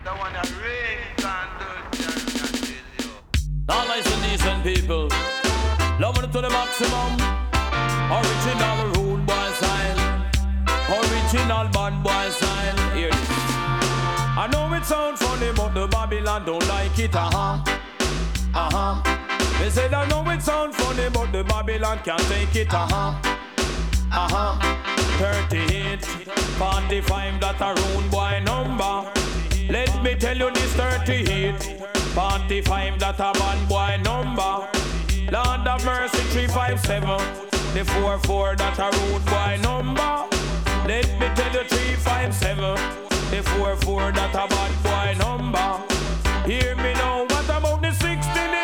The one that rains and dirty and Now listen, decent people, love it to the maximum. Original rude boy style, original bad boy style. Hear this. I know it sound funny, but the Babylon don't like it. They said I know it sound funny, but the Babylon can't take it. 38, 45, that a rude boy number. Let me tell you this 38, 45, that a bad boy number. Lord of mercy 357, the 44, that a rude boy number. Let me tell you 357, the 44, that a bad boy number. Hear me now, what about the 69,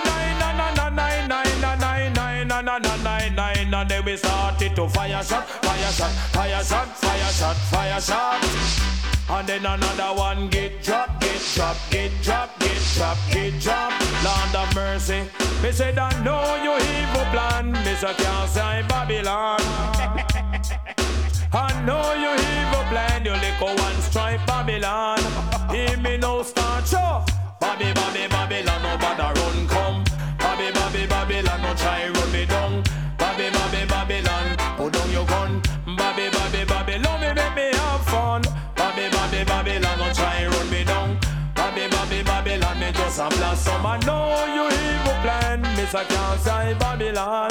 and then we started to fire shot, fire shot, fire shot, fire shot, fire shot. And then another one get drop, get drop, get drop, get drop, get drop. Land of mercy, me said I know you evil plan, me say can't say Babylon. I know you evil plan, you little one stripe Babylon. Hear me now start show. Babby, Babby, Babylon, no bother run come. Babby, Babby, Babylon, no try run me down. Babby, Babby, Babylon, put down your gun. Babby, Babby, Babylon, me make me have fun. Babby, Babby, Babylon, no try run me down. Babby, Babby, Babylon, me just a blast some. I know you evil plan, miss I can't say Babylon.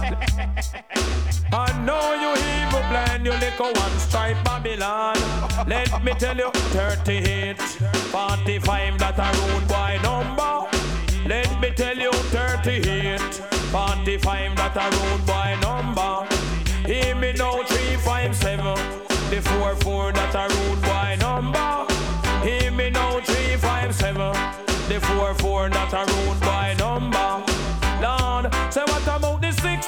I know you evil plan, you little one stripe Babylon. Let me tell you, 38, 45, that a rude boy number. Let me tell you, 38, 45, that a rude boy number. Hear me now, 357, the 44, that a rude boy number. Hear me now, 357, the 44, that a rude boy number. Lord, say what about the 69,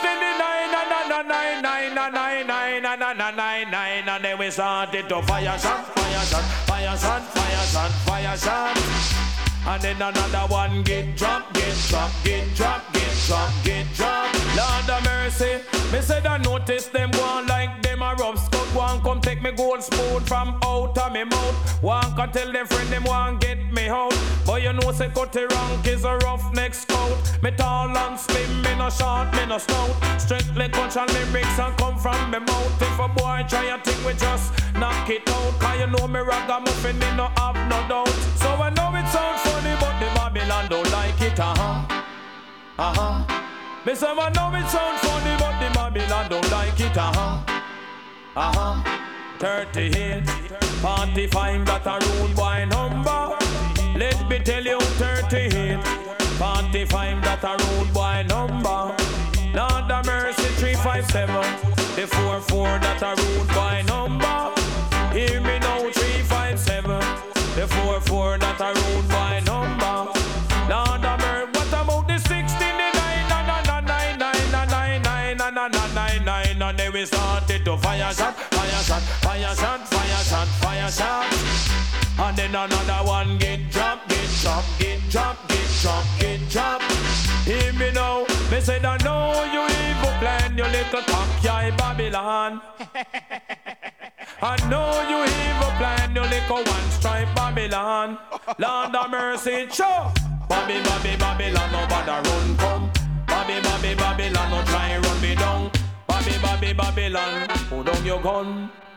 and then we started to fire shot, fire shot, fire shot, fire shot, fire shot. And then another one get drop, get drop, get drop, get drop, get drop. Lord of mercy, me said I notice them one like them a rough scut. One come take me gold spoon from out of me mouth. One can tell them friend them one get me out. But you know say Cutty Rank is a roughneck scout. Me tall and slim, me no short, me no stout. Strictly cultural lyrics and come from me mouth. If a boy try a thing we just knock it out. Cause you know me ragamuffin, me no have no doubt. So I know it sounds funny, but the Babylon don't like it, Me say I know it sounds funny, but the Babylon don't like it, 38, 45, that a rude boy number. Let me tell you, 38, 45, that a rude boy number. Lord of mercy, 357, the 44, that a rude boy number. Hear me now, 357, the 44, that a rude boy number. Lord of mercy, what about the 69, and then we started to fire shot, fire shot, fire shot, fire shot, fire shot. And then another one get drop, get drop, get drop, get drop, get drop. Hear me now, me said I know you evil plan, you little cocky Babylon. I know you evil plan, you little one stripe Babylon. Lord of mercy, show. Babby, Babby, Babylon, no bother run come. Babby, Babby, Babylon, no try run me down. Babby, Babby, Babylon, put down your gun.